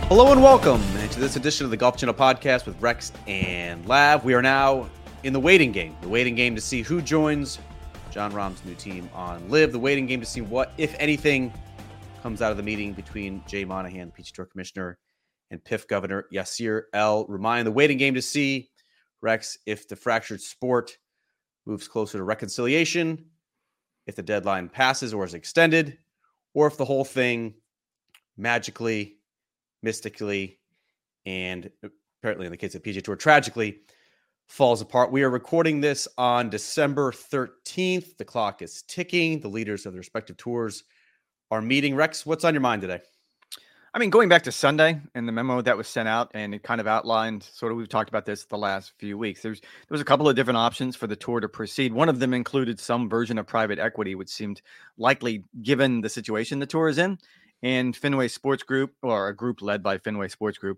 Hello and welcome to this edition of the Golf Channel podcast with Rex and Lav. We are now in the waiting game to see who joins Jon Rahm's new team on LIV, the waiting game to see what, if anything, comes out of the meeting between Jay Monahan, the PGA Tour Commissioner, and PIF Governor Yasir El-Rumayyan. The waiting game to see, Rex, if the fractured sport moves closer to reconciliation, if the deadline passes or is extended, or if the whole thing magically, mystically, and apparently in the case of PGA Tour, tragically, falls apart. We are recording this on December 13th. The clock is ticking. The leaders of the respective tours are meeting. Rex, what's on your mind today? I mean, going back to Sunday and the memo that was sent out, and it kind of outlined sort of, we've talked about this the last few weeks. There was a couple of different options for the tour to proceed. One of them included some version of private equity, which seemed likely given the situation the tour is in. And Fenway Sports Group, or a group led by Fenway Sports Group,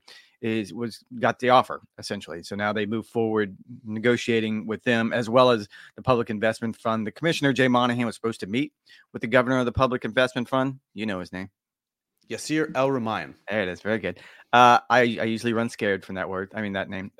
got the offer essentially. So now they move forward negotiating with them, as well as the Public Investment Fund. The commissioner, Jay Monahan, was supposed to meet with the governor of the Public Investment Fund. You know his name. Yasir El-Rumayyan. There it is. Very good. I usually run scared from that word. I mean, that name.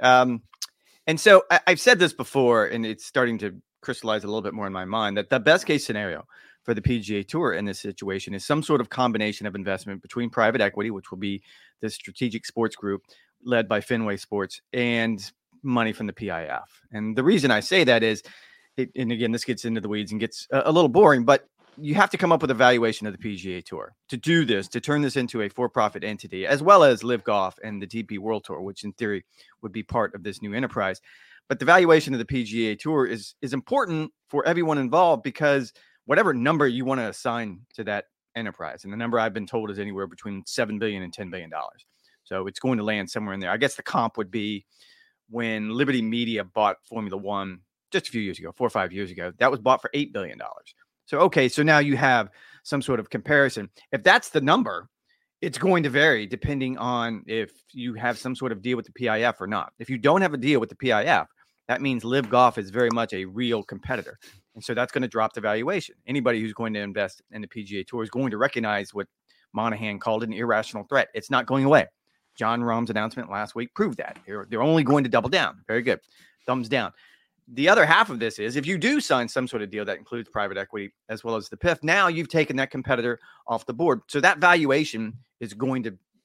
And so I've said this before, and it's starting to crystallize a little bit more in my mind, that the best case scenario for the PGA Tour in this situation is some sort of combination of investment between private equity, which will be the Strategic Sports Group led by Fenway Sports, and money from the PIF. And the reason I say that is, and again, this gets into the weeds and gets a little boring, but you have to come up with a valuation of the PGA Tour to do this, to turn this into a for-profit entity, as well as LIV Golf and the DP World Tour, which in theory would be part of this new enterprise. But the valuation of the PGA Tour is important for everyone involved, because whatever number you want to assign to that enterprise, and the number I've been told is anywhere between $7 billion and $10 billion. So it's going to land somewhere in there. I guess the comp would be when Liberty Media bought Formula One just a few years ago, 4 or 5 years ago. That was bought for $8 billion. So, okay, so now you have some sort of comparison. If that's the number, it's going to vary depending on if you have some sort of deal with the PIF or not. If you don't have a deal with the PIF, that means LIV Golf is very much a real competitor. And so that's going to drop the valuation. Anybody who's going to invest in the PGA Tour is going to recognize what Monahan called an irrational threat. It's not going away. Jon Rahm's announcement last week proved that. They're only going to double down. Very good. Thumbs down. The other half of this is, if you do sign some sort of deal that includes private equity as well as the PIF, now you've taken that competitor off the board. So that valuation is going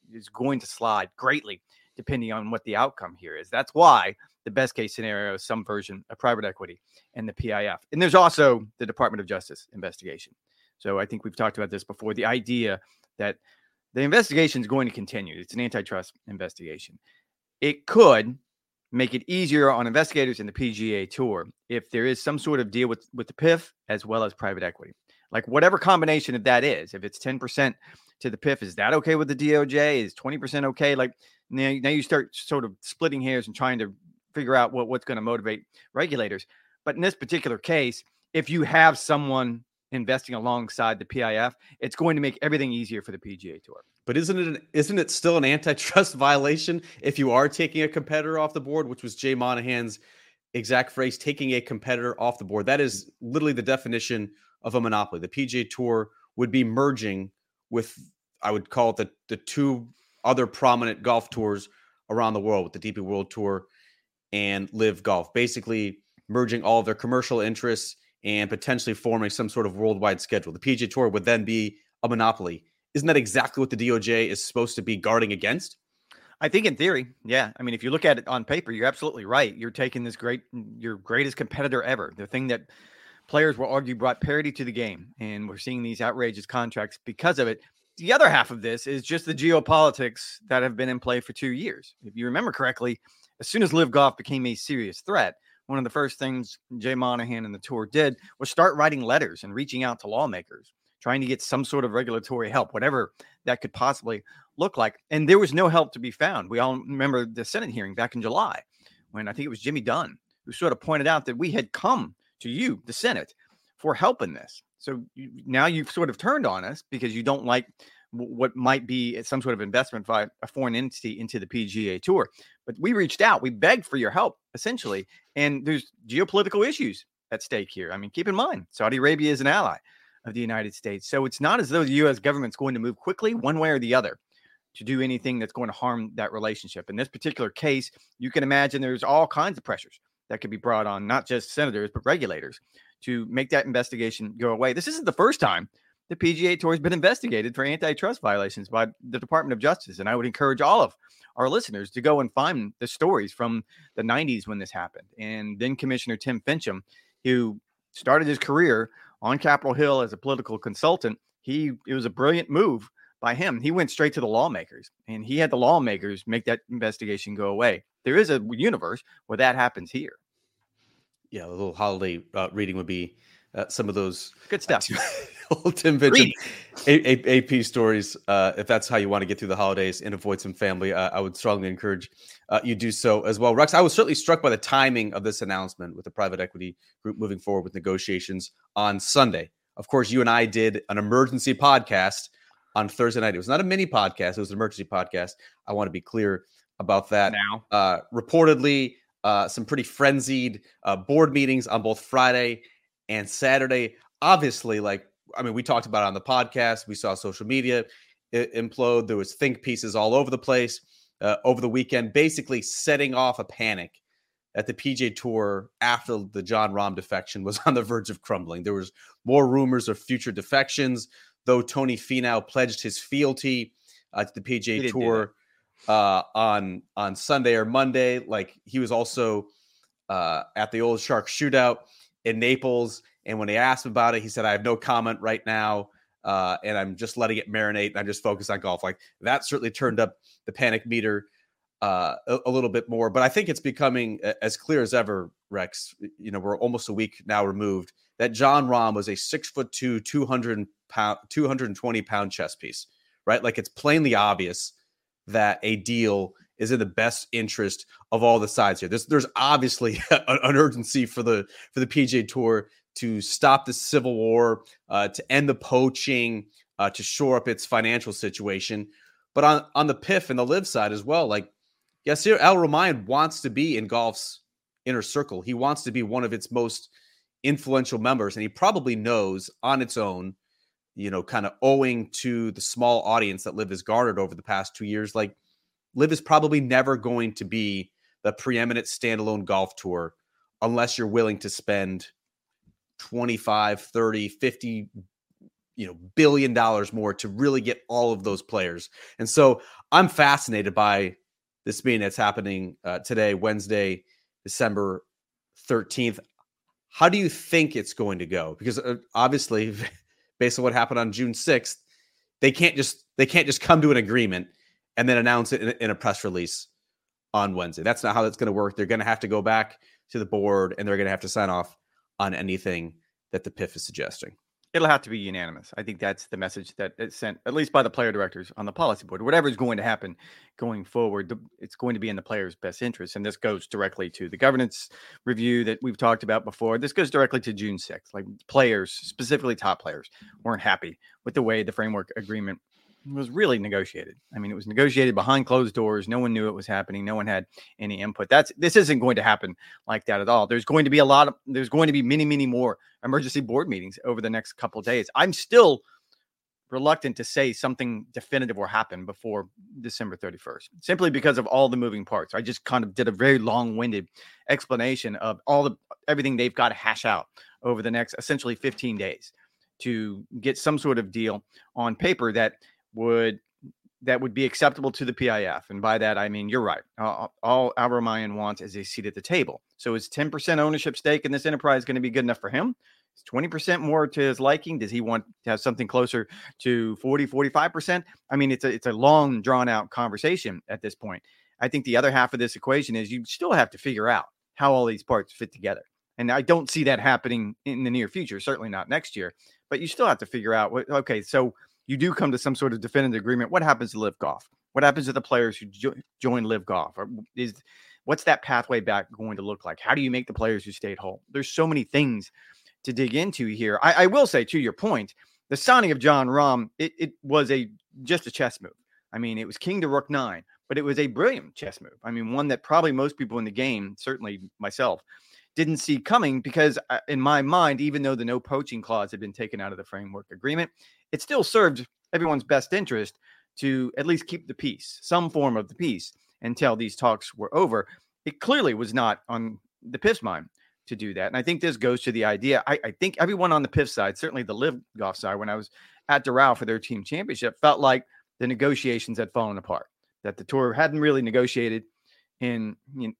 to slide greatly depending on what the outcome here is. That's why the best case scenario is some version of private equity and the PIF. And there's also the Department of Justice investigation. So I think we've talked about this before. The idea that the investigation is going to continue. It's an antitrust investigation. It could make it easier on investigators in the PGA Tour if there is some sort of deal with the PIF as well as private equity. Like whatever combination of that is, if it's 10% to the PIF, is that okay with the DOJ? Is 20% okay? Like now you start sort of splitting hairs and trying to figure out what's going to motivate regulators. But in this particular case, if you have someone investing alongside the PIF, it's going to make everything easier for the PGA Tour. But isn't it still an antitrust violation if you are taking a competitor off the board, which was Jay Monahan's exact phrase, taking a competitor off the board? That is literally the definition of a monopoly. The PGA Tour would be merging with, I would call it the two other prominent golf tours around the world, with the DP World Tour and LIV Golf, basically merging all of their commercial interests and potentially forming some sort of worldwide schedule. The PGA Tour would then be a monopoly. Isn't that exactly what the DOJ is supposed to be guarding against? I think in theory, yeah. I mean, if you look at it on paper, you're absolutely right. You're taking your greatest competitor ever, the thing that players will argue brought parity to the game, and we're seeing these outrageous contracts because of it. The other half of this is just the geopolitics that have been in play for 2 years. If you remember correctly, as soon as LIV Golf became a serious threat, one of the first things Jay Monahan and the tour did was start writing letters and reaching out to lawmakers, trying to get some sort of regulatory help, whatever that could possibly look like. And there was no help to be found. We all remember the Senate hearing back in July, when I think it was Jimmy Dunn who sort of pointed out that we had come to you, the Senate, for help in this. So now you've sort of turned on us because you don't like what might be some sort of investment by a foreign entity into the PGA Tour. But we reached out, we begged for your help, essentially. And there's geopolitical issues at stake here. I mean, keep in mind, Saudi Arabia is an ally of the United States. So it's not as though the U.S. government's going to move quickly one way or the other to do anything that's going to harm that relationship. In this particular case, you can imagine there's all kinds of pressures that could be brought on, not just senators, but regulators to make that investigation go away. This isn't the first time the PGA Tour has been investigated for antitrust violations by the Department of Justice. And I would encourage all of our listeners to go and find the stories from the 90s when this happened. And then Commissioner Tim Finchem, who started his career on Capitol Hill as a political consultant, it was a brilliant move by him. He went straight to the lawmakers, and he had the lawmakers make that investigation go away. There is a universe where that happens here. Yeah, a little holiday reading would be some of those good stuff. Tim Finchem AP stories. If that's how you want to get through the holidays and avoid some family, I would strongly encourage you do so as well. Rex, I was certainly struck by the timing of this announcement with the private equity group moving forward with negotiations on Sunday. Of course, you and I did an emergency podcast on Thursday night. It was not a mini podcast. It was an emergency podcast. I want to be clear about that. Now, reportedly, some pretty frenzied board meetings on both Friday and Saturday. Obviously, we talked about it on the podcast. We saw social media implode. There was think pieces all over the place over the weekend, basically setting off a panic that the PGA Tour, after the Jon Rahm defection, was on the verge of crumbling. There was more rumors of future defections, though Tony Finau pledged his fealty to the PGA Tour on Sunday or Monday. He was also at the Old Shark Shootout in Naples. And when they asked him about it, he said, I have no comment right now. And I'm just letting it marinate. And I'm just focused on golf. That certainly turned up the panic meter a little bit more. But I think it's becoming as clear as ever, Rex. We're almost a week now removed, that Jon Rahm was a 6'2", 220 pound chess piece, right? It's plainly obvious that a deal is in the best interest of all the sides here. There's obviously an urgency for the PGA Tour to stop the civil war, to end the poaching, to shore up its financial situation. But on the PIF and the live side as well, Yasir Al-Rumayyan wants to be in golf's inner circle. He wants to be one of its most influential members, and he probably knows on its own, kind of owing to the small audience that Live has garnered over the past 2 years, Live is probably never going to be the preeminent standalone golf tour unless you're willing to spend 25, 30, 50, billion dollars more to really get all of those players. And so I'm fascinated by this meeting that's happening today, Wednesday, December 13th. How do you think it's going to go? Because obviously, based on what happened on June 6th, they can't just come to an agreement and then announce it in a press release on Wednesday. That's not how that's going to work. They're going to have to go back to the board, and they're going to have to sign off on anything that the PIF is suggesting. It'll have to be unanimous. I think that's the message that it's sent, at least by the player directors on the policy board. Whatever is going to happen going forward, it's going to be in the players' best interest. And this goes directly to the governance review that we've talked about before. This goes directly to June 6th. Players, specifically top players, weren't happy with the way the framework agreement was really negotiated. It was negotiated behind closed doors. No one knew it was happening. No one had any input. This isn't going to happen like that at all. There's going to be many, many more emergency board meetings over the next couple of days. I'm still reluctant to say something definitive will happen before December 31st, simply because of all the moving parts. I just kind of did a very long-winded explanation of everything they've got to hash out over the next essentially 15 days to get some sort of deal on paper that would be acceptable to the PIF. And by that, I mean, you're right. All Al-Rumayyan wants is a seat at the table. So is 10% ownership stake in this enterprise going to be good enough for him? Is 20% more to his liking? Does he want to have something closer to 40, 45%? It's a long, drawn out conversation at this point. I think the other half of this equation is you still have to figure out how all these parts fit together. And I don't see that happening in the near future, certainly not next year. But you still have to figure out, so you do come to some sort of definitive agreement. What happens to Live Golf? What happens to the players who join Live Golf? What's that pathway back going to look like? How do you make the players who stayed whole? There's so many things to dig into here. I will say, to your point, the signing of Jon Rahm, it was just a chess move. It was king to rook 9, but it was a brilliant chess move. One that probably most people in the game, certainly myself, didn't see coming, because in my mind, even though the no poaching clause had been taken out of the framework agreement, it still served everyone's best interest to at least keep the peace, some form of the peace, until these talks were over. It clearly was not on the PIF's mind to do that. And I think this goes to the idea. I think everyone on the PIF side, certainly the Live Golf side, when I was at Doral for their team championship, felt like the negotiations had fallen apart, that the tour hadn't really negotiated in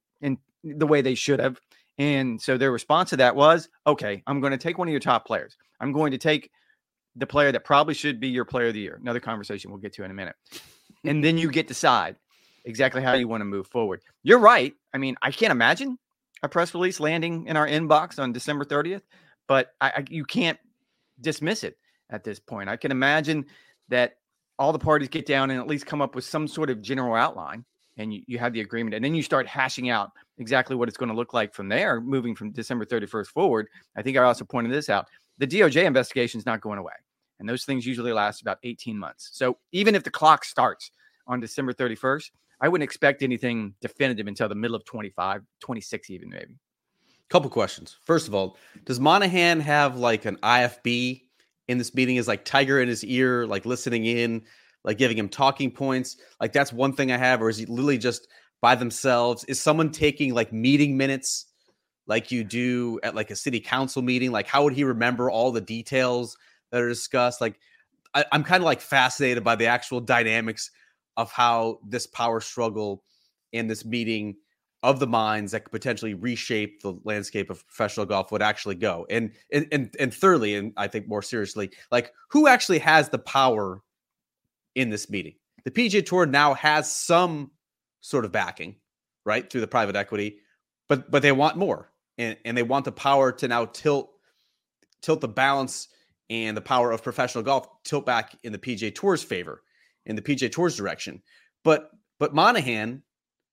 the way they should have. And so their response to that was, okay, I'm going to take one of your top players. I'm going to take the player that probably should be your player of the year. Another conversation we'll get to in a minute. And then you get to decide exactly how you want to move forward. You're right. I mean, I can't imagine a press release landing in our inbox on December 30th, but you can't dismiss it at this point. I can imagine that all the parties get down and at least come up with some sort of general outline, and you have the agreement, and then you start hashing out exactly what it's going to look like from there, moving from December 31st forward. I think I also pointed this out. The DOJ investigation is not going away, and those things usually last about 18 months. So even if the clock starts on December 31st, I wouldn't expect anything definitive until the middle of 25, 26 even maybe. Couple questions. First of all, does Monahan have like an IFB in this meeting? Is like Tiger in his ear, like listening in, like giving him talking points? Like that's one thing I have. Or is he literally just by themselves? Is someone taking like meeting minutes like you do at like a city council meeting? Like how would he remember all the details that are discussed? Like I'm kind of like fascinated by the actual dynamics of how this power struggle and this meeting of the minds that could potentially reshape the landscape of professional golf would actually go. And thirdly, and I think more seriously, like who actually has the power in this meeting? The PGA Tour now has some sort of backing, right, through the private equity, but they want more, and they want the power to now tilt the balance and the power of professional golf tilt back in the PGA Tour's favor, in the PGA Tour's direction. But Monahan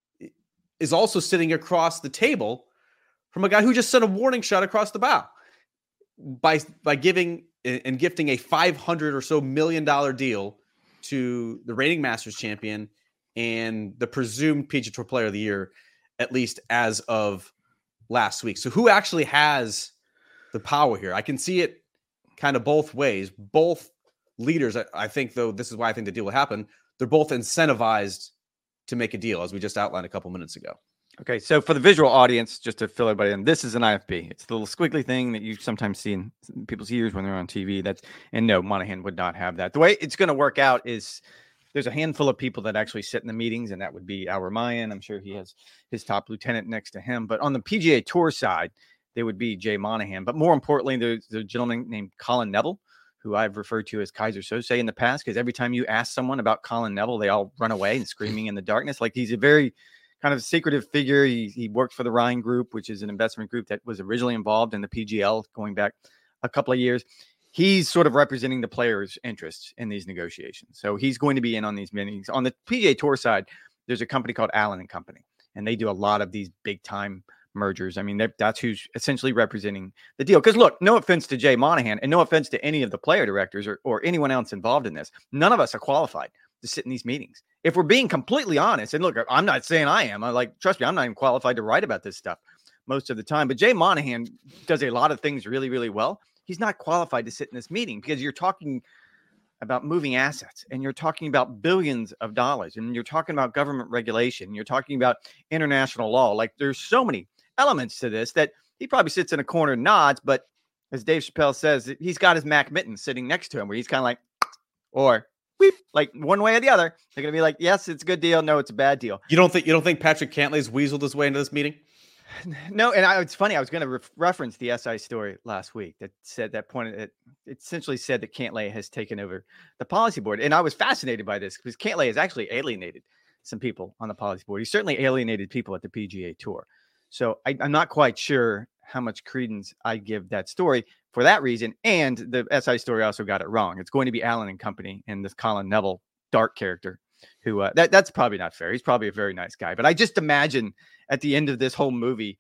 is also sitting across the table from a guy who just sent a warning shot across the bow by giving and gifting a $500 or so million deal to the reigning Masters champion and the presumed PGA Tour Player of the Year, at least as of last week. So who actually has the power here? I can see it kind of both ways. Both leaders, I think, though, this is why I think the deal will happen. They're both incentivized to make a deal, as we just outlined a couple minutes ago. Okay, so for the visual audience, just to fill everybody in, this is an IFB. It's the little squiggly thing that you sometimes see in people's ears when they're on TV. And no, Monahan would not have that. The way it's going to work out is there's a handful of people that actually sit in the meetings, and that would be Al Ramayan. I'm sure he has his top lieutenant next to him. But on the PGA Tour side, there would be Jay Monahan. But more importantly, there's a gentleman named Colin Neville, who I've referred to as Kaiser Sose in the past, because every time you ask someone about Colin Neville, they all run away and screaming in the darkness. Like he's a very kind of secretive figure. He worked for the Ryan Group, which is an investment group that was originally involved in the PGL going back a couple of years. He's sort of representing the players' interests in these negotiations. So he's going to be in on these meetings. On the PGA Tour side, there's a company called Allen & Company, and they do a lot of these big-time mergers. I mean, that's who's essentially representing the deal. Because look, no offense to Jay Monahan and no offense to any of the player directors or anyone else involved in this. None of us are qualified to sit in these meetings. If we're being completely honest, and look, I'm not saying I am. Trust me, I'm not even qualified to write about this stuff most of the time. But Jay Monahan does a lot of things really, really well. He's not qualified to sit in this meeting because you're talking about moving assets, and you're talking about billions of dollars, and you're talking about government regulation, and you're talking about international law. Like there's so many elements to this that he probably sits in a corner and nods, but as Dave Chappelle says, he's got his Mac Mittens sitting next to him where he's kind of like, or weep, like one way or the other. They're going to be like, yes, it's a good deal. No, it's a bad deal. You don't think Patrick Cantlay's weaseled his way into this meeting? No. And it's funny. I was going to reference the SI story last week that said that pointed it essentially said that Cantlay has taken over the policy board. And I was fascinated by this because Cantlay has actually alienated some people on the policy board. He certainly alienated people at the PGA Tour. So I'm not quite sure how much credence I give that story for that reason. And the SI story also got it wrong. It's going to be Allen & Company and this Colin Neville dark character who that's probably not fair. He's probably a very nice guy. But I just imagine at the end of this whole movie,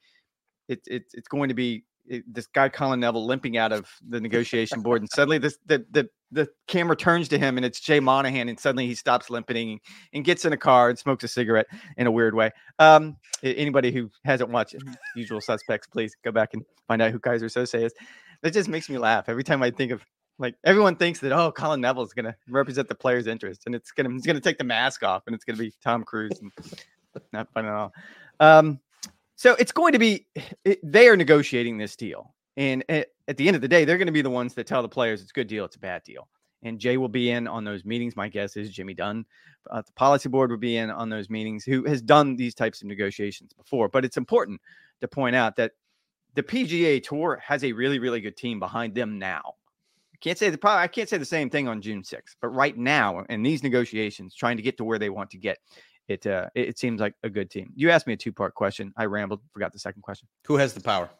it's going to be this guy Colin Neville limping out of the negotiation board, and suddenly the camera turns to him, and it's Jay Monahan, and suddenly he stops limping and gets in a car and smokes a cigarette in a weird way. Anybody who hasn't watched Usual Suspects, please go back and find out who Kaiser Sose is. That just makes me laugh every time I think of Like everyone thinks that, oh, Colin Neville is going to represent the player's interest, and he's going to take the mask off, and it's going to be Tom Cruise. And not fun at all. So it's going to be, they are negotiating this deal. And at the end of the day, they're going to be the ones that tell the players it's a good deal, it's a bad deal. And Jay will be in on those meetings. My guess is Jimmy Dunn, the policy board will be in on those meetings, who has done these types of negotiations before. But it's important to point out that the PGA Tour has a really, really good team behind them now. I can't say the same thing on June 6th, but right now in these negotiations, trying to get to where they want to get, it seems like a good team. You asked me a two-part question. I rambled, forgot the second question. Who has the power?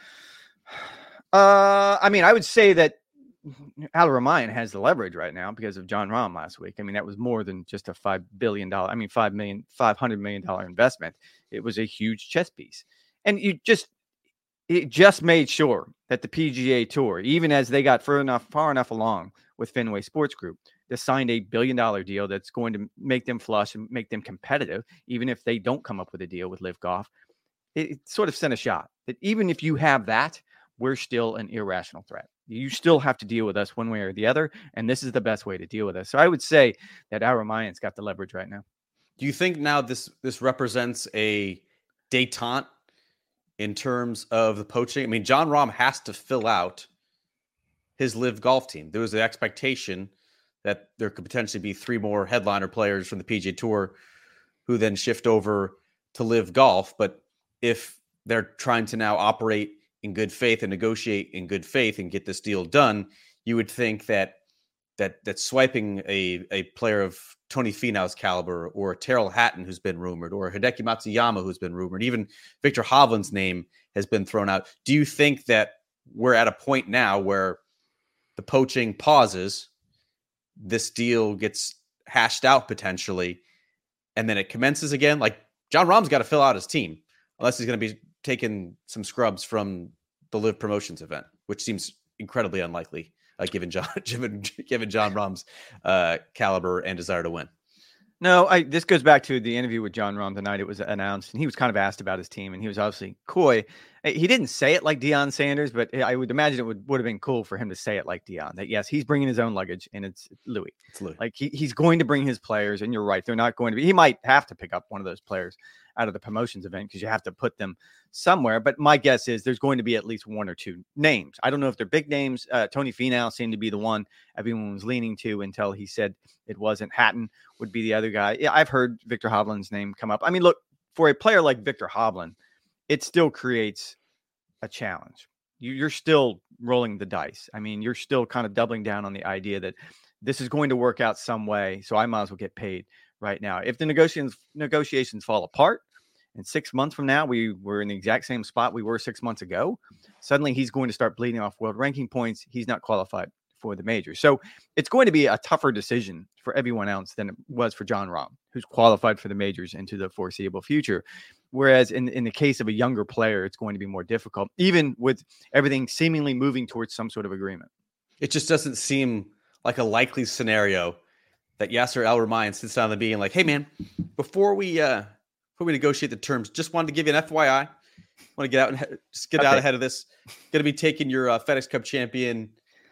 I mean, I would say that Al Ramayan has the leverage right now because of Jon Rahm last week. I mean, that was more than just a $500 million investment. It was a huge chess piece. And it just made sure that the PGA Tour, even as they got far enough along with Fenway Sports Group, to sign a $1 billion deal that's going to make them flush and make them competitive, even if they don't come up with a deal with Live Golf. It sort of sent a shot that even if you have that, we're still an irrational threat. You still have to deal with us one way or the other, and this is the best way to deal with us. So I would say that Al Ramayan's got the leverage right now. Do you think now this represents a détente in terms of the poaching? I mean, Jon Rahm has to fill out his Live Golf team. There was an expectation that there could potentially be 3 more headliner players from the PGA Tour who then shift over to Live Golf. But if they're trying to now operate in good faith and negotiate in good faith and get this deal done, you would think that swiping a player of Tony Finau's caliber, or Tyrrell Hatton, who's been rumored, or Hideki Matsuyama, who's been rumored, even Victor Hovland's name has been thrown out. Do you think that we're at a point now where the poaching pauses, this deal gets hashed out potentially, and then it commences again? Like, Jon Rahm's got to fill out his team, unless he's going to be taking some scrubs from the Live Promotions event, which seems incredibly unlikely, given Jon Rahm's caliber and desire to win. No, this goes back to the interview with Jon Rahm the night it was announced, and he was kind of asked about his team, and he was obviously coy. He didn't say it like Deion Sanders, but I would imagine it would have been cool for him to say it like Deion, that yes, he's bringing his own luggage, and it's Louis. It's Louis. Like he's going to bring his players, and you're right, they're not going to be. He might have to pick up one of those players out of the promotions event because you have to put them somewhere. But my guess is there's going to be at least 1 or 2 names. I don't know if they're big names. Tony Finau seemed to be the one everyone was leaning to until he said it wasn't. Hatton would be the other guy. Yeah, I've heard Victor Hovland's name come up. I mean, look, for a player like Victor Hovland, it still creates a challenge. You're still rolling the dice. I mean, you're still kind of doubling down on the idea that this is going to work out some way, so I might as well get paid right now. If the negotiations fall apart, and 6 months from now we were in the exact same spot we were 6 months ago, suddenly he's going to start bleeding off world ranking points. He's not qualified for the major. So it's going to be a tougher decision for everyone else than it was for Jon Rahm, who's qualified for the majors into the foreseeable future. Whereas in the case of a younger player, it's going to be more difficult, even with everything seemingly moving towards some sort of agreement. It just doesn't seem like a likely scenario that Yasser Al-Rumayyan sits down the meeting like, hey man, before we negotiate the terms, just wanted to give you an FYI. Want to get out and out ahead of this. Going to be taking your FedEx Cup champion,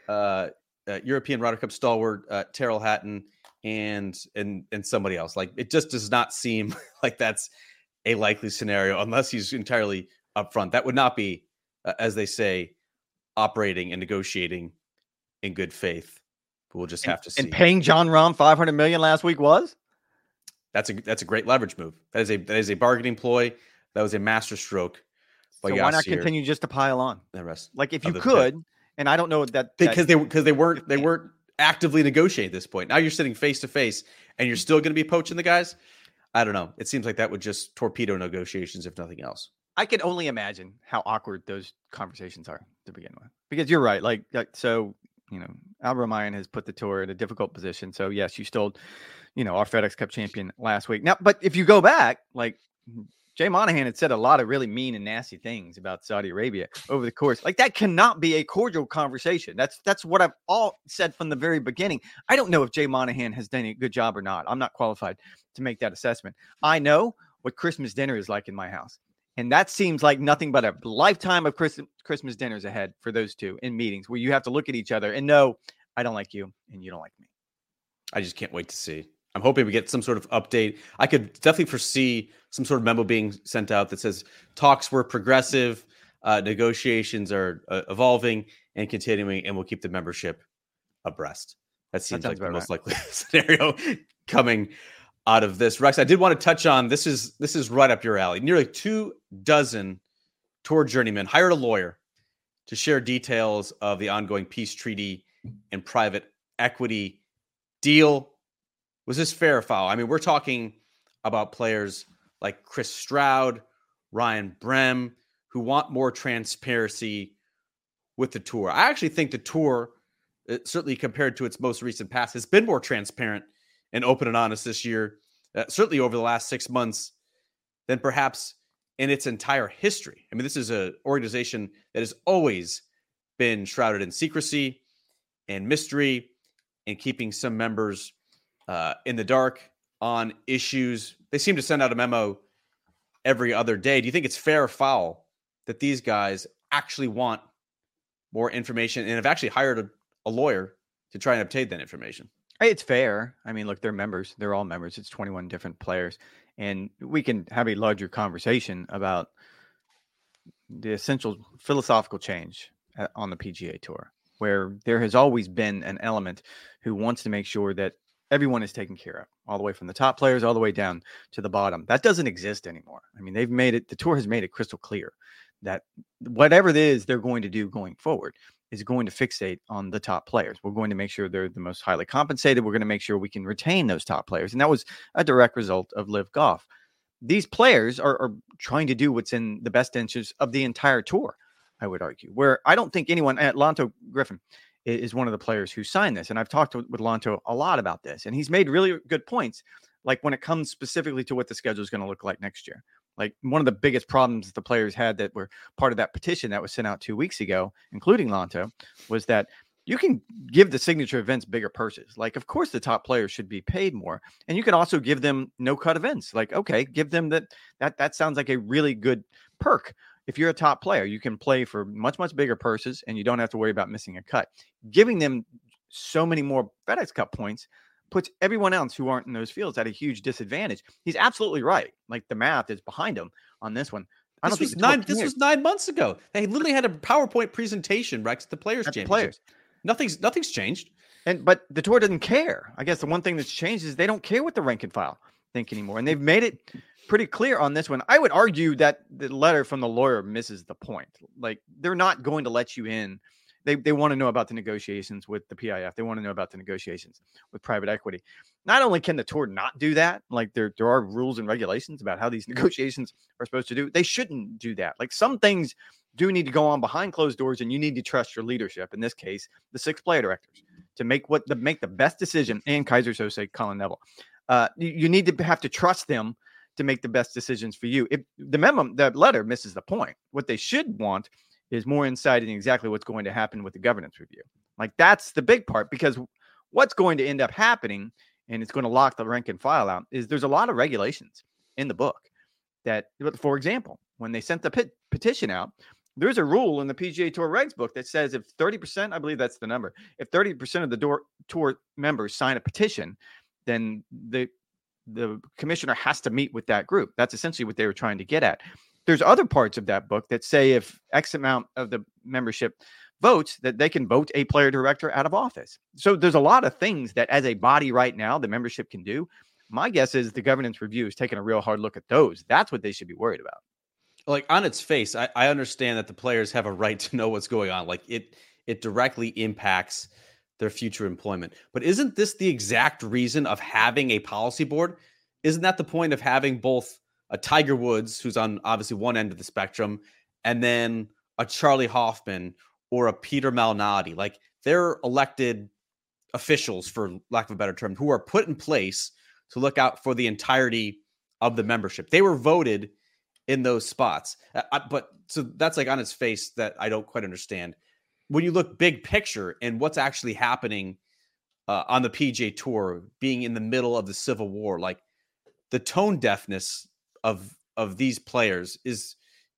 European Ryder Cup stalwart, Tyrrell Hatton, and somebody else. Like, it just does not seem like that's a likely scenario unless he's entirely upfront. That would not be, as they say, operating and negotiating in good faith. But we'll just have to see. And paying Jon Rahm $500 million last week was? That's a great leverage move. That is a bargaining ploy. That was a master stroke. So why not continue just to pile on the rest? Like, if you could, and I don't know that because they weren't actively negotiating at this point. Now you're sitting face to face, and you're still going to be poaching the guys. I don't know. It seems like that would just torpedo negotiations, if nothing else. I can only imagine how awkward those conversations are to begin with. Because you're right. Like so, Al Ramayan has put the tour in a difficult position. So yes, you stole, our FedEx Cup champion last week. Now, but if you go back, like, Jay Monahan had said a lot of really mean and nasty things about Saudi Arabia over the course. Like, that cannot be a cordial conversation. That's what I've all said from the very beginning. I don't know if Jay Monahan has done a good job or not. I'm not qualified to make that assessment. I know what Christmas dinner is like in my house. And that seems like nothing but a lifetime of Christmas dinners ahead for those two in meetings where you have to look at each other and know I don't like you and you don't like me. I just can't wait to see. I'm hoping we get some sort of update. I could definitely foresee some sort of memo being sent out that says talks were progressive, negotiations are evolving and continuing, and we'll keep the membership abreast. That seems like the most likely scenario coming out of this. Rex, I did want to touch on, this is right up your alley. Nearly 24 tour journeymen hired a lawyer to share details of the ongoing peace treaty and private equity deal. Was this fair or foul? I mean, we're talking about players like Chris Stroud, Ryan Brehm, who want more transparency with the tour. I actually think the tour, certainly compared to its most recent past, has been more transparent and open and honest this year, certainly over the last 6 months, than perhaps in its entire history. I mean, this is an organization that has always been shrouded in secrecy and mystery and keeping some members in the dark on issues. They seem to send out a memo every other day. Do you think it's fair or foul that these guys actually want more information and have actually hired a lawyer to try and obtain that information? It's fair. I mean, look, they're members. They're all members. It's 21 different players. And we can have a larger conversation about the essential philosophical change on the PGA Tour, where there has always been an element who wants to make sure that everyone is taken care of, all the way from the top players all the way down to the bottom. That doesn't exist anymore. I mean, the tour has made it crystal clear that whatever it is they're going to do going forward is going to fixate on the top players. We're going to make sure they're the most highly compensated. We're going to make sure we can retain those top players. And that was a direct result of Live Golf. These players are trying to do what's in the best interest of the entire tour, I would argue, where I don't think anyone at Lanto Griffin is one of the players who signed this. And I've talked with Lanto a lot about this, and he's made really good points. Like when it comes specifically to what the schedule is going to look like next year. Like one of the biggest problems that the players had that were part of that petition that was sent out 2 weeks ago, including Lanto, was that you can give the signature events bigger purses. Like, of course, the top players should be paid more. And you can also give them no-cut events. Like, okay, give them that sounds like a really good perk. If you're a top player, you can play for much, much bigger purses and you don't have to worry about missing a cut. Giving them so many more FedEx Cup points puts everyone else who aren't in those fields at a huge disadvantage. He's absolutely right. Like the math is behind him on this one. This was 9 months ago. They literally had a PowerPoint presentation, Rex, the Players Championship. Nothing's changed. But the tour doesn't care. I guess the one thing that's changed is they don't care what the rank and file think anymore. And they've made it pretty clear on this one. I would argue that the letter from the lawyer misses the point. Like they're not going to let you in. They want to know about the negotiations with the PIF. They want to know about the negotiations with private equity. Not only can the tour not do that, like there are rules and regulations about how these negotiations are supposed to do. They shouldn't do that. Like some things do need to go on behind closed doors, and you need to trust your leadership. In this case, the 6 player directors to make the best decision. And Kaiser Sose, Colin Neville. You need to have to trust them to make the best decisions for you. If the letter misses the point, what they should want is more insight into exactly what's going to happen with the governance review. Like that's the big part, because what's going to end up happening, and it's going to lock the rank and file out, is there's a lot of regulations in the book that, for example, when they sent the petition out, there's a rule in the PGA Tour regs book that says if 30%, I believe that's the number, if 30% of the tour members sign a petition, then the commissioner has to meet with that group. That's essentially what they were trying to get at. There's other parts of that book that say if X amount of the membership votes, that they can vote a player director out of office. So there's a lot of things that as a body right now, the membership can do. My guess is the governance review is taking a real hard look at those. That's what they should be worried about. Like on its face, I understand that the players have a right to know what's going on. Like it directly impacts their future employment. But isn't this the exact reason of having a policy board? Isn't that the point of having both a Tiger Woods, who's on obviously one end of the spectrum, and then a Charlie Hoffman or a Peter Malnati? Like they're elected officials, for lack of a better term, who are put in place to look out for the entirety of the membership. They were voted in those spots. But so that's like on its face that I don't quite understand. When you look big picture and what's actually happening on the PGA Tour, being in the middle of the Civil War, like the tone deafness of these players is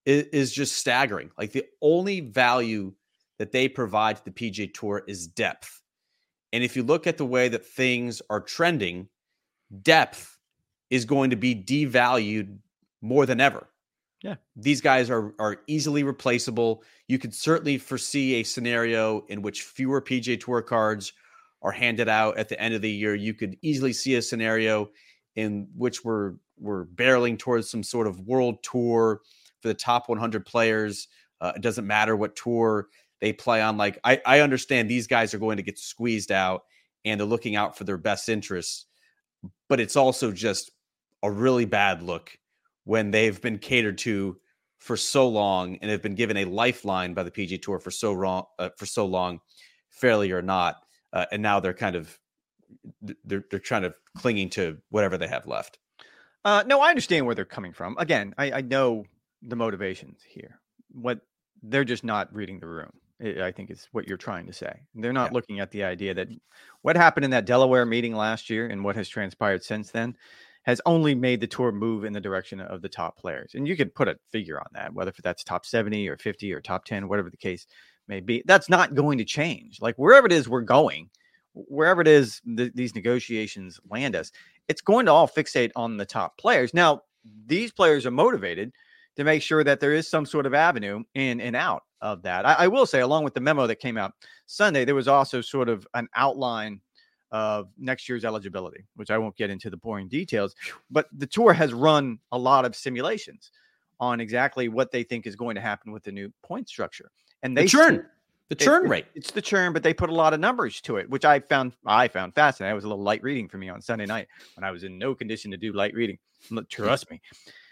just staggering. Like the only value that they provide to the PGA Tour is depth. And if you look at the way that things are trending, depth is going to be devalued more than ever. Yeah. These guys are easily replaceable. You could certainly foresee a scenario in which fewer PGA Tour cards are handed out at the end of the year. You could easily see a scenario in which we're barreling towards some sort of world tour for the top 100 players. It doesn't matter what tour they play on. Like, I understand these guys are going to get squeezed out and they're looking out for their best interests, but it's also just a really bad look when they've been catered to for so long and have been given a lifeline by the PGA Tour for so long, fairly or not, and now they're kind of they're trying to clinging to whatever they have left. No, I understand where they're coming from. Again, I know the motivations here. What they're just not reading the room, I think is what you're trying to say. They're not looking at the idea that what happened in that Delaware meeting last year and what has transpired since then has only made the tour move in the direction of the top players. And you could put a figure on that, whether that's top 70 or 50 or top 10, whatever the case may be. That's not going to change. Like, wherever it is we're going, wherever it is these negotiations land us, it's going to all fixate on the top players. Now, these players are motivated to make sure that there is some sort of avenue in and out of that. I will say, along with the memo that came out Sunday, there was also sort of an outline of next year's eligibility, which I won't get into the boring details, but the tour has run a lot of simulations on exactly what they think is going to happen with the new point structure. And they the churn rate. It's the churn, but they put a lot of numbers to it, which I found fascinating. It was a little light reading for me on Sunday night when I was in no condition to do light reading. Trust me.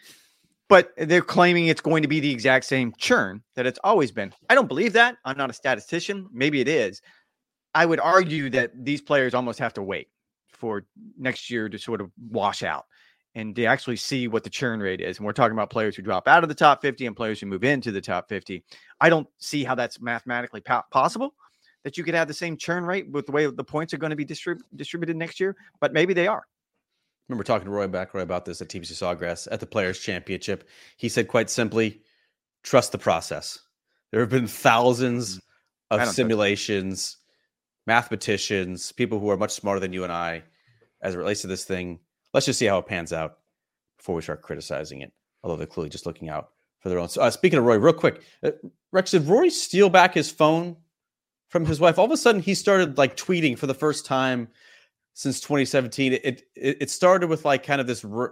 But they're claiming it's going to be the exact same churn that it's always been. I don't believe that. I'm not a statistician. Maybe it is. I would argue that these players almost have to wait for next year to sort of wash out and to actually see what the churn rate is. And we're talking about players who drop out of the top 50 and players who move into the top 50. I don't see how that's mathematically possible, that you could have the same churn rate with the way the points are going to be distributed next year, but maybe they are. I remember talking to Roy McIlroy about this at TPC Sawgrass at the Players Championship. He said quite simply, trust the process. There have been thousands of simulations, mathematicians, people who are much smarter than you and I as it relates to this thing. Let's just see how it pans out before we start criticizing it, although they're clearly just looking out for their own. So, speaking of Roy, real quick, Rex, did Rory steal back his phone from his wife? All of a sudden, he started like tweeting for the first time since 2017. It started with like kind of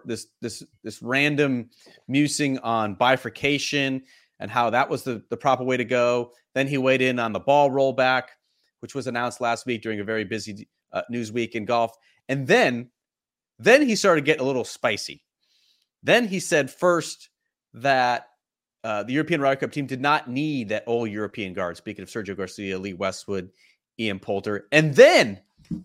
this random musing on bifurcation and how that was the proper way to go. Then he weighed in on the ball rollback, which was announced last week during a very busy news week in golf. And then he started getting a little spicy. Then he said first that the European Ryder Cup team did not need that all European guard. Speaking of Sergio Garcia, Lee Westwood, Ian Poulter. And then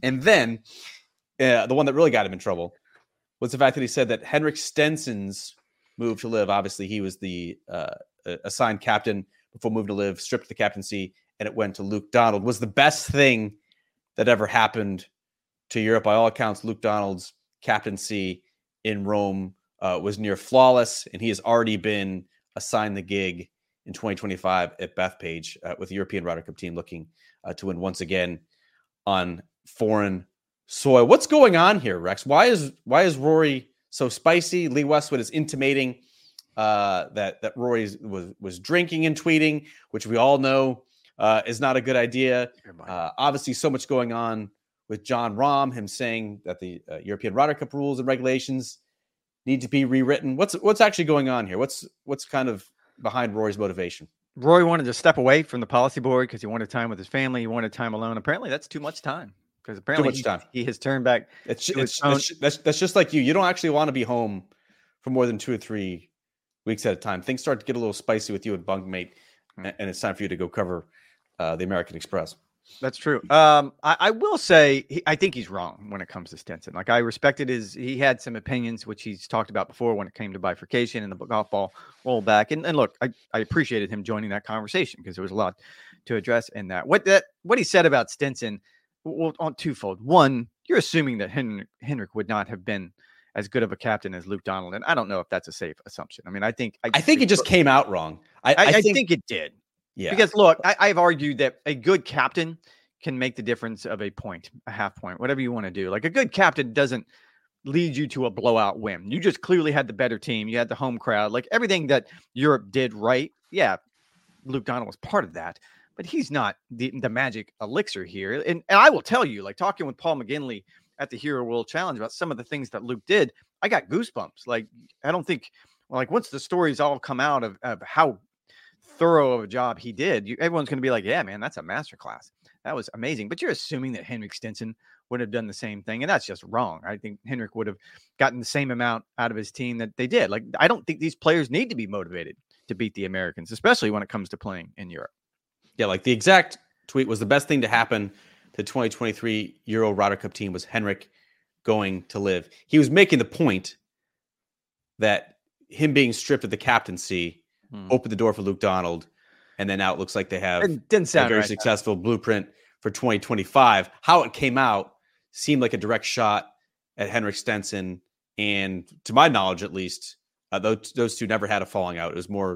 the one that really got him in trouble was the fact that he said that Henrik Stenson's move to LIV, obviously he was the assigned captain before moving to LIV, stripped the captaincy, and it went to Luke Donald, was the best thing that ever happened to Europe. By all accounts, Luke Donald's captaincy in Rome was near flawless, and he has already been assigned the gig in 2025 at Bethpage with the European Ryder Cup team looking to win once again on foreign soil. What's going on here, Rex? Why is Rory so spicy? Lee Westwood is intimating that Rory was drinking and tweeting, which we all know is not a good idea. Obviously, so much going on with Jon Rahm, him saying that the European Ryder Cup rules and regulations need to be rewritten. What's actually going on here? What's kind of behind Rory's motivation? Rory wanted to step away from the policy board because he wanted time with his family. He wanted time alone. Apparently, that's too much time because apparently he has turned back. That's just like you. You don't actually want to be home for more than 2 or 3 weeks at a time. Things start to get a little spicy with you and bunkmate, and it's time for you to go cover the American Express. That's true. I will say, I think he's wrong when it comes to Stenson. Like, I respected he had some opinions, which he's talked about before when it came to bifurcation and the golf ball rollback. And look, I appreciated him joining that conversation because there was a lot to address in that. What he said about Stenson, well, on twofold. One, you're assuming that Henrik would not have been as good of a captain as Luke Donald. And I don't know if that's a safe assumption. I mean, I think it just came out wrong. I think it did. Yeah. Because look, I've argued that a good captain can make the difference of a point, a half point, whatever you want to do. Like a good captain doesn't lead you to a blowout win. You just clearly had the better team. You had the home crowd, like everything that Europe did right. Yeah, Luke Donald was part of that, but he's not the magic elixir here. And I will tell you, like talking with Paul McGinley at the Hero World Challenge about some of the things that Luke did, I got goosebumps. Like, I don't think, like, once the stories all come out of how thorough of a job he did, everyone's going to be like, yeah, man, that's a masterclass. That was amazing. But you're assuming that Henrik Stenson would have done the same thing. And that's just wrong. I think Henrik would have gotten the same amount out of his team that they did. Like, I don't think these players need to be motivated to beat the Americans, especially when it comes to playing in Europe. Yeah, like the exact tweet was the best thing to happen to the 2023 Euro Ryder Cup team was Henrik going to Live. He was making the point that him being stripped of the captaincy opened the door for Luke Donald, and then now it looks like they have it didn't sound a very successful blueprint for 2025. How it came out seemed like a direct shot at Henrik Stenson, and to my knowledge, at least, those two never had a falling out. It was more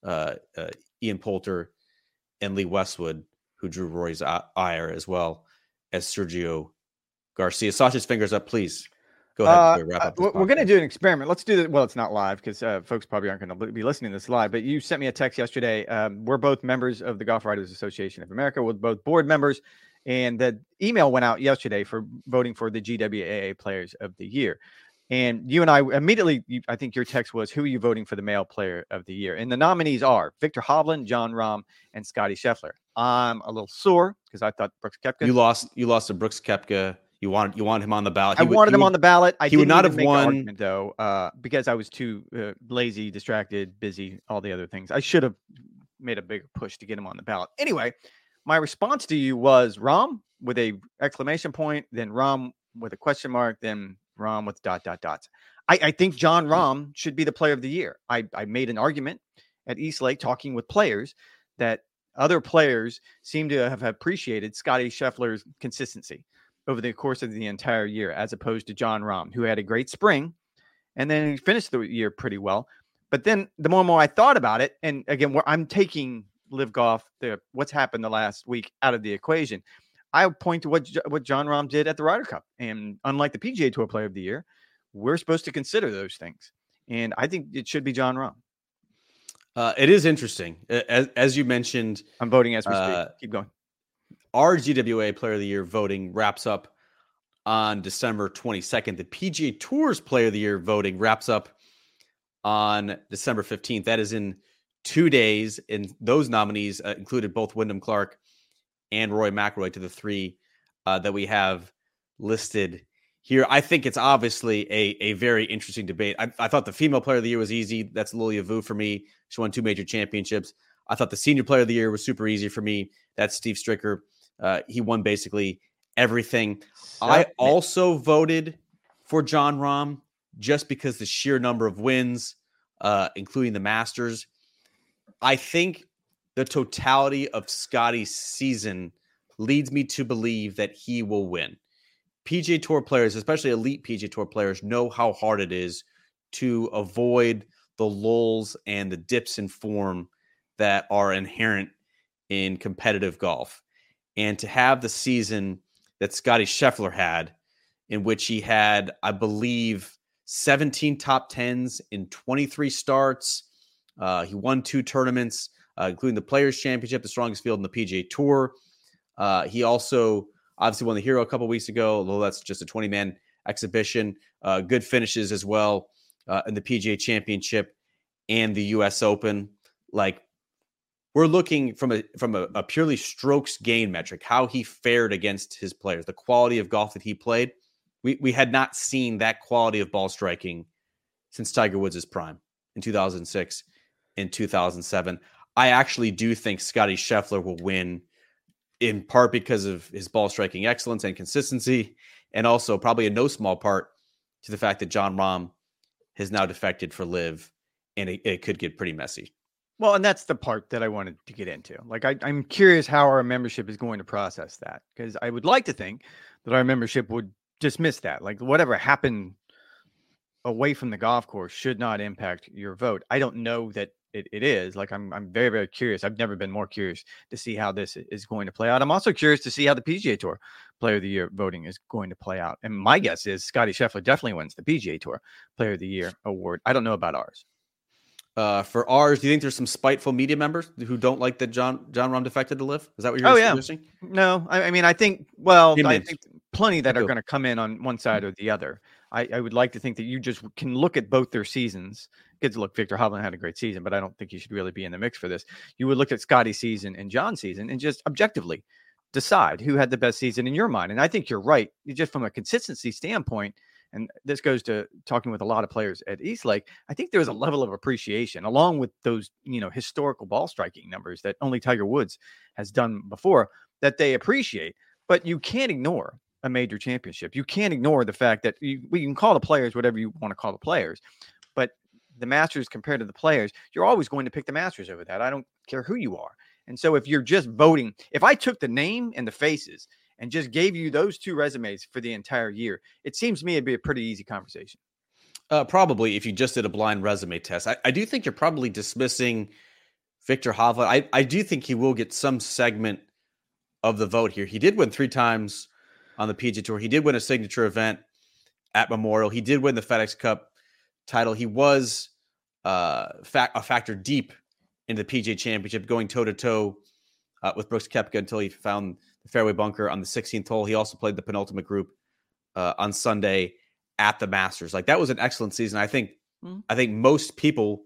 Ian Poulter and Lee Westwood who drew Rory's ire, as well as Sergio Garcia. Sasha's fingers up, please. Go ahead before we wrap up this We're going to do an experiment. Let's do this. Well, it's not live because folks probably aren't going to be listening to this live, but you sent me a text yesterday. We're both members of the Golf Writers Association of America. We're both board members, and the email went out yesterday for voting for the GWAA Players of the Year. And you and I immediately, I think your text was, who are you voting for the male player of the year? And the nominees are Viktor Hovland, Jon Rahm, and Scotty Scheffler. I'm a little sore because I thought Brooks Koepka. You lost to Brooks Koepka. You wanted him on the ballot. I wanted him on the ballot. He would not have won, though, because I was too lazy, distracted, busy, all the other things. I should have made a bigger push to get him on the ballot. Anyway, my response to you was Rahm with a exclamation point, then Rahm with a question mark, then Rahm with ... I think Jon Rahm should be the player of the year. I made an argument at East Lake talking with players that other players seem to have appreciated Scotty Scheffler's consistency over the course of the entire year, as opposed to Jon Rahm, who had a great spring and then he finished the year pretty well. But then the more and more I thought about it, and again, I'm taking Live Golf, what's happened the last week, out of the equation. I point to what Jon Rahm did at the Ryder Cup. And unlike the PGA Tour Player of the Year, we're supposed to consider those things. And I think it should be Jon Rahm. It is interesting. As you mentioned, I'm voting as we speak. Keep going. Our GWA Player of the Year voting wraps up on December 22nd. The PGA Tour's Player of the Year voting wraps up on December 15th. That is in 2 days. And those nominees included both Wyndham Clark and Rory McIlroy to the three that we have listed here. I think it's obviously a very interesting debate. I thought the Female Player of the Year was easy. That's Lilia Vu for me. She won 2 major championships. I thought the Senior Player of the Year was super easy for me. That's Steve Stricker. He won basically everything. I also voted for Jon Rahm just because the sheer number of wins, including the Masters. I think the totality of Scotty's season leads me to believe that he will win. PGA Tour players, especially elite PGA Tour players, know how hard it is to avoid the lulls and the dips in form that are inherent in competitive golf. And to have the season that Scotty Scheffler had, in which he had, I believe, 17 top 10s in 23 starts. He won 2 tournaments, including the Players' Championship, the strongest field in the PGA Tour. He also obviously won the Hero a couple weeks ago, although that's just a 20-man exhibition. Good finishes as well in the PGA Championship and the U.S. Open. Like, we're looking from a purely strokes gain metric, how he fared against his players, the quality of golf that he played. We had not seen that quality of ball striking since Tiger Woods' prime in 2006 and 2007. I actually do think Scotty Scheffler will win, in part because of his ball striking excellence and consistency, and also probably in no small part to the fact that Jon Rahm has now defected for Live, and it could get pretty messy. Well, and that's the part that I wanted to get into. Like, I'm curious how our membership is going to process that, because I would like to think that our membership would dismiss that. Like, whatever happened away from the golf course should not impact your vote. I don't know that it is. Like I'm very, very curious. I've never been more curious to see how this is going to play out. I'm also curious to see how the PGA Tour Player of the Year voting is going to play out. And my guess is Scotty Scheffler definitely wins the PGA Tour Player of the Year award. I don't know about ours. For ours, do you think there's some spiteful media members who don't like that John Rahm defected to LIV? Is that what you're suggesting? No, I mean, I think plenty that are going to come in on one side or the other. I would like to think that you just can look at both their seasons. Kids, look, Victor Hovland had a great season, but I don't think he should really be in the mix for this. You would look at Scotty's season and John's season and just objectively decide who had the best season in your mind. And I think you're right. Just from a consistency standpoint, and this goes to talking with a lot of players at Eastlake, I think there's a level of appreciation along with those, historical ball striking numbers that only Tiger Woods has done before that they appreciate. But you can't ignore a major championship. You can't ignore the fact that we can call the players whatever you want to call the players, but the Masters compared to the players, you're always going to pick the Masters over that. I don't care who you are. And so if you're just voting, if I took the name and the faces and just gave you those two resumes for the entire year, it seems to me it'd be a pretty easy conversation. Probably if you just did a blind resume test. I do think you're probably dismissing Victor Hovland. I do think he will get some segment of the vote here. He did win 3 times on the PGA Tour. He did win a signature event at Memorial. He did win the FedEx Cup title. He was a factor deep in the PGA Championship, going toe-to-toe with Brooks Koepka until he found the fairway bunker on the 16th hole. He also played the penultimate group on Sunday at the Masters. Like, that was an excellent season. I think most people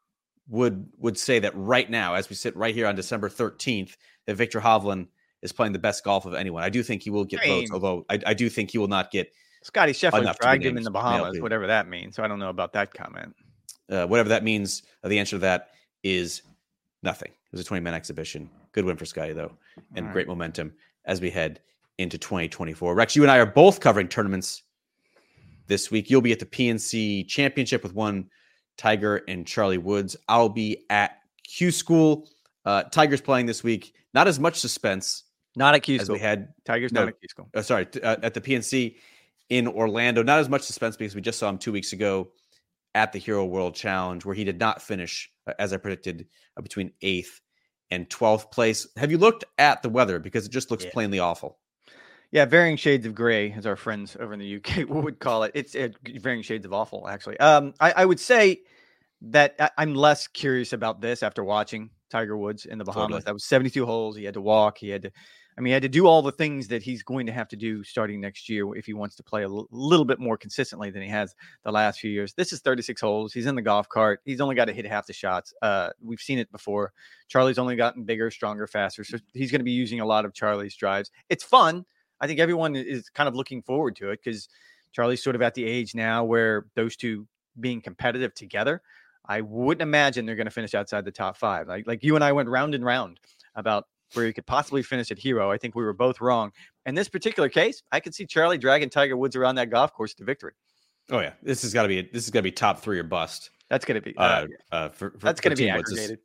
would say that right now, as we sit right here on December 13th, that Victor Hovland is playing the best golf of anyone. I do think he will get votes, although I do think he will not get. Scotty Scheffler dragged him in the Bahamas, whatever that means. So I don't know about that comment. Whatever that means, the answer to that is nothing. It was a 20-man exhibition. Good win for Scotty, though, and great momentum as we head into 2024. Rex, you and I are both covering tournaments this week. You'll be at the PNC Championship with one Tiger and Charlie Woods. I'll be at Q School. Tiger's playing this week. Not as much suspense. Not at Q School. As we had. Tiger's not at Q School. At the PNC in Orlando. Not as much suspense because we just saw him 2 weeks ago at the Hero World Challenge, where he did not finish, as I predicted, between 8th and 12th place. Have you looked at the weather? Because it just looks plainly awful. Yeah, varying shades of gray, as our friends over in the UK would call it. It's varying shades of awful, actually. I would say that I'm less curious about this after watching Tiger Woods in the Bahamas. Totally. That was 72 holes. He had to walk. He had to do all the things that he's going to have to do starting next year if he wants to play a little bit more consistently than he has the last few years. This is 36 holes. He's in the golf cart. He's only got to hit half the shots. We've seen it before. Charlie's only gotten bigger, stronger, faster. So he's going to be using a lot of Charlie's drives. It's fun. I think everyone is kind of looking forward to it because Charlie's sort of at the age now where those two being competitive together, I wouldn't imagine they're going to finish outside the top 5. Like you and I went round and round about where he could possibly finish at Hero. I think we were both wrong. In this particular case, I could see Charlie dragging Tiger Woods around that golf course to victory. Oh yeah, this has got to be top 3 or bust. That's going to be that's going to be aggregated.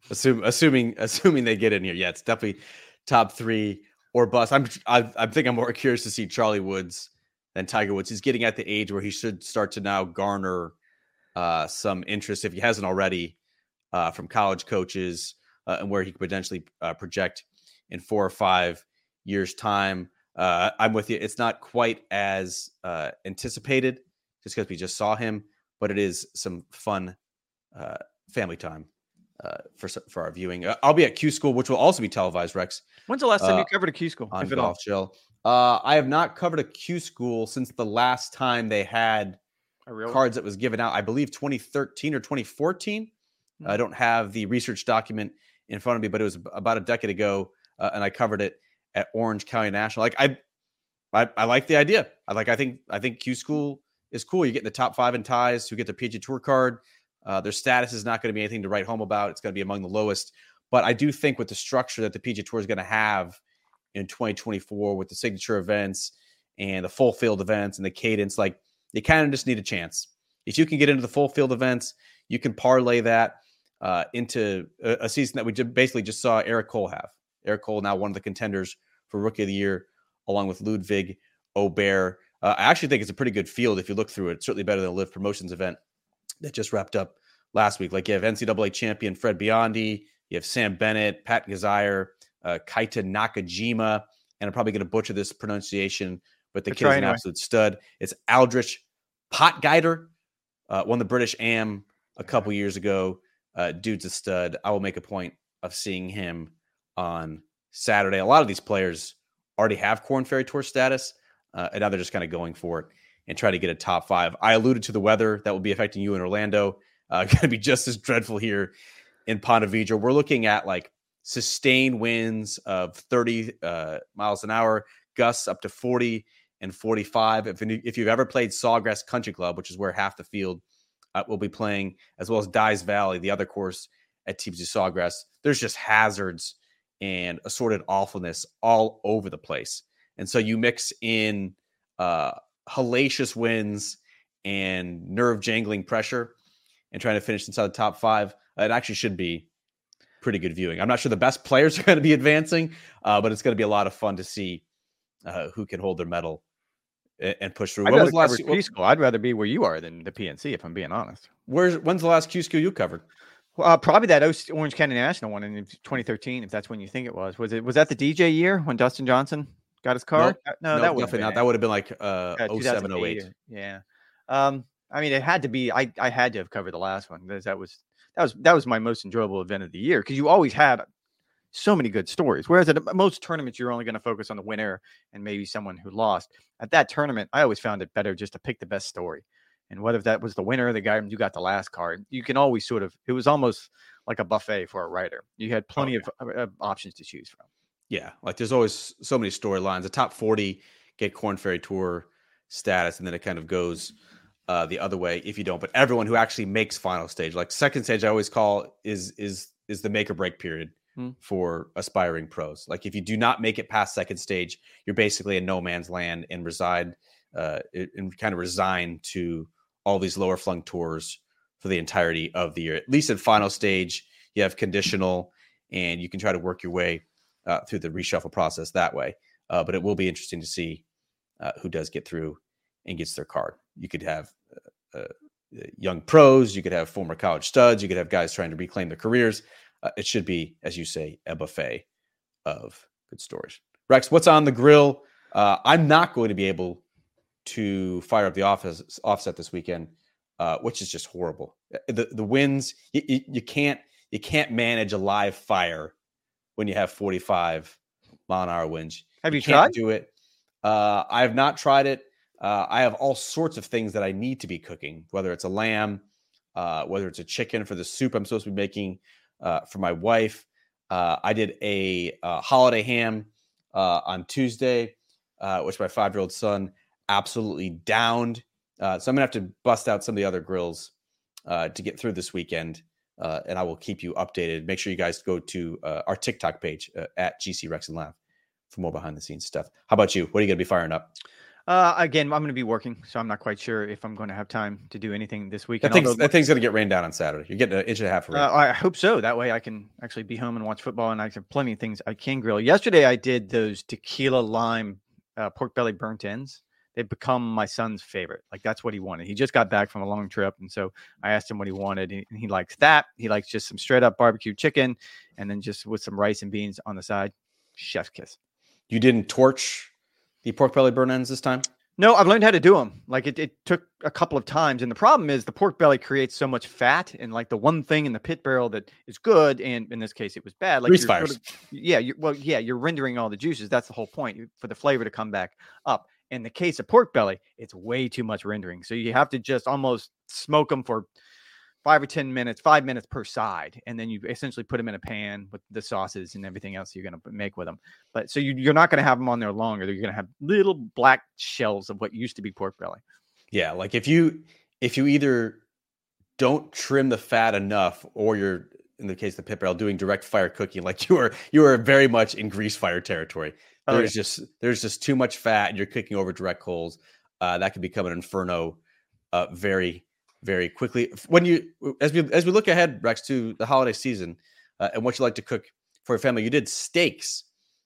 Assuming they get in here, yeah, it's definitely top 3 or bust. I think I'm more curious to see Charlie Woods than Tiger Woods. He's getting at the age where he should start to now garner some interest, if he hasn't already, from college coaches, and where he could potentially project in 4 or 5 years' time. I'm with you. It's not quite as anticipated just because we just saw him, but it is some fun family time for our viewing. I'll be at Q School, which will also be televised, Rex. When's the last time you covered a Q School? On Golf Chill. I have not covered a Q School since the last time they had cards that was given out. I believe 2013 or 2014. I don't have the research document in front of me, but it was about a decade ago, and I covered it at Orange County National. Like I like the idea. I think Q School is cool. You get in the top 5 in ties, who get the PGA Tour card. Their status is not going to be anything to write home about. It's going to be among the lowest. But I do think with the structure that the PGA Tour is going to have in 2024 with the signature events and the full field events and the cadence, like, you kind of just need a chance. If you can get into the full field events, you can parlay that into a season that we basically just saw Eric Cole have. Eric Cole, now one of the contenders for Rookie of the Year, along with Ludwig Aubert. I actually think it's a pretty good field if you look through it. It's certainly better than the Live Promotions event that just wrapped up last week. Like you have NCAA champion Fred Biondi, you have Sam Bennett, Pat Gazire, Kaita Nakajima, and I'm probably going to butcher this pronunciation, but the kid is an absolute stud. It's Aldrich Potgieter, won the British Am a couple years ago. Dude's a stud. I will make a point of seeing him on Saturday. A lot of these players already have Korn Ferry Tour status, and now they're just kind of going for it and try to get a top 5. I alluded to the weather that will be affecting you in Orlando. Going to be just as dreadful here in Ponte Vedra. We're looking at like sustained winds of 30 miles an hour, gusts up to 40 and 45. If you've ever played Sawgrass Country Club, which is where half the field will be playing, as well as Dyes Valley, the other course at TPC Sawgrass, there's just hazards and assorted awfulness all over the place. And so you mix in hellacious winds and nerve-jangling pressure and trying to finish inside the top 5. It actually should be pretty good viewing. I'm not sure the best players are going to be advancing, but it's going to be a lot of fun to see who can hold their medal and push through. I'd rather be where you are than the PNC, if I'm being honest. When's the last Q school you covered? Probably that Orange County National one in 2013, if that's when you think it was. Was that the DJ year when Dustin Johnson got his card? No, that would not. That would have been like 07, 08. Yeah. I mean, it had to be. I had to have covered the last one because that was my most enjoyable event of the year, because you always had so many good stories. Whereas at most tournaments, you're only going to focus on the winner and maybe someone who lost. At that tournament, I always found it better just to pick the best story. And whether that was the winner or the guy who got the last card, you can always it was almost like a buffet for a writer. You had plenty of options to choose from. Yeah. Like there's always so many storylines. The top 40 get Korn Ferry Tour status, and then it kind of goes the other way if you don't. But everyone who actually makes final stage, like second stage, I always call is the make or break period for aspiring pros. Like if you do not make it past second stage, you're basically in no man's land and resign to all these lower flung tours for the entirety of the year. At least at final stage, you have conditional, and you can try to work your way through the reshuffle process that way. But it will be interesting to see who does get through and gets their card. You could have young pros, you could have former college studs, you could have guys trying to reclaim their careers. It should be, as you say, a buffet of good stories. Rex, what's on the grill? I'm not going to be able to fire up the offset this weekend, which is just horrible. The winds, you can't manage a live fire when you have 45 mile an hour winds. Have you tried? Do it. I have not tried it. I have all sorts of things that I need to be cooking, whether it's a lamb, whether it's a chicken for the soup I'm supposed to be making for my wife. I did a holiday ham on Tuesday, which my 5-year-old son absolutely downed. So I'm going to have to bust out some of the other grills to get through this weekend, and I will keep you updated. Make sure you guys go to our TikTok page at GC Rex and Lav for more behind the scenes stuff. How about you? What are you going to be firing up? Again, I'm going to be working, so I'm not quite sure if I'm going to have time to do anything this weekend. That thing's going to get rained down on Saturday. You're getting an inch and a half of rain. I hope so. That way I can actually be home and watch football, and I have plenty of things I can grill. Yesterday, I did those tequila lime pork belly burnt ends. They've become my son's favorite. Like, that's what he wanted. He just got back from a long trip, and so I asked him what he wanted, and he likes that. He likes just some straight up barbecue chicken, and then just with some rice and beans on the side. Chef's kiss. You didn't torch the pork belly burnt ends this time? No, I've learned how to do them. Like it took a couple of times. And the problem is the pork belly creates so much fat. And like the one thing in the pit barrel that is good, and in this case, it was bad. Like grease fires. You're rendering all the juices. That's the whole point, for the flavor to come back up. In the case of pork belly, it's way too much rendering. So you have to just almost smoke them for 5 or 10 minutes, 5 minutes per side. And then you essentially put them in a pan with the sauces and everything else you're going to make with them. But so you're not going to have them on there longer. You're going to have little black shells of what used to be pork belly. Yeah. Like if you either don't trim the fat enough, or you're, in the case of the pit barrel, doing direct fire cooking, like you are very much in grease fire territory. There's just too much fat, and you're cooking over direct coals. That can become an inferno very, very quickly. As we look ahead, Rex, to the holiday season and what you like to cook for your family, you did steaks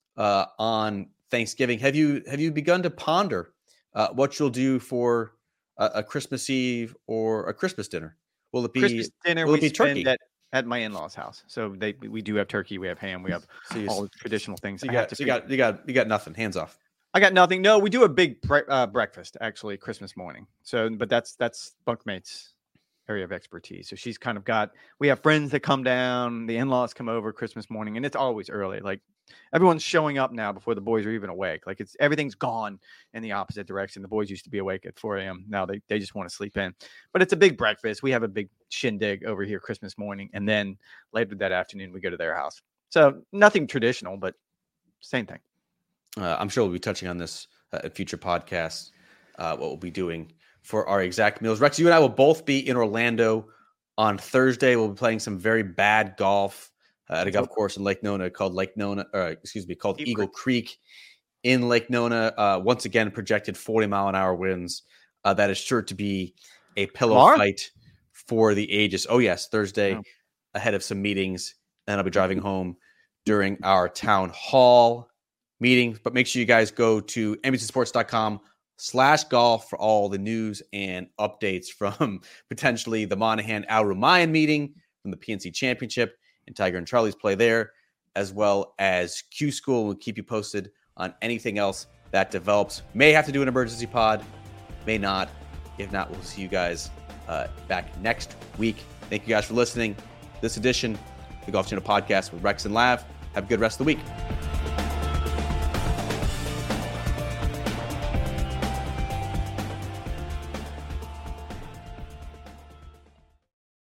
on Thanksgiving. Have you begun to ponder what you'll do for a Christmas Eve or a Christmas dinner? Will it be Christmas dinner? will We it be spend turkey? at my in-laws' house, so we do have turkey, we have ham, we have all the traditional things. So you got nothing. Hands off. I got nothing. No, we do a big breakfast actually Christmas morning. So, but that's bunkmate's area of expertise. So she's kind of we have friends that come down, the in-laws come over Christmas morning, and it's always early. Like everyone's showing up now before the boys are even awake. Like everything's gone in the opposite direction. The boys used to be awake at 4 a.m. Now they just want to sleep in. But it's a big breakfast. We have a big shindig over here Christmas morning, and then later that afternoon we go to their house. So nothing traditional, but same thing. I'm sure we'll be touching on this in future podcasts, what we'll be doing for our exact meals. Rex, you and I will both be in Orlando on Thursday. We'll be playing some very bad golf at a golf course in Lake Nona called Eagle Creek in Lake Nona. Once again, projected 40-mile-an-hour winds. That is sure to be a pillow fight for the ages. Oh, yes, Thursday ahead of some meetings. And I'll be driving home during our town hall meeting. But make sure you guys go to NBCSports.com/golf for all the news and updates from potentially the Monahan Al Rumayyan meeting from the PNC Championship and Tiger and Charlie's play there, as well as Q School. We'll keep you posted on anything else that develops. May have to do an emergency pod, may not. If not, we'll see you guys back next week. Thank you guys for listening. This edition, the Golf Channel Podcast with Rex and Lav. Have a good rest of the week.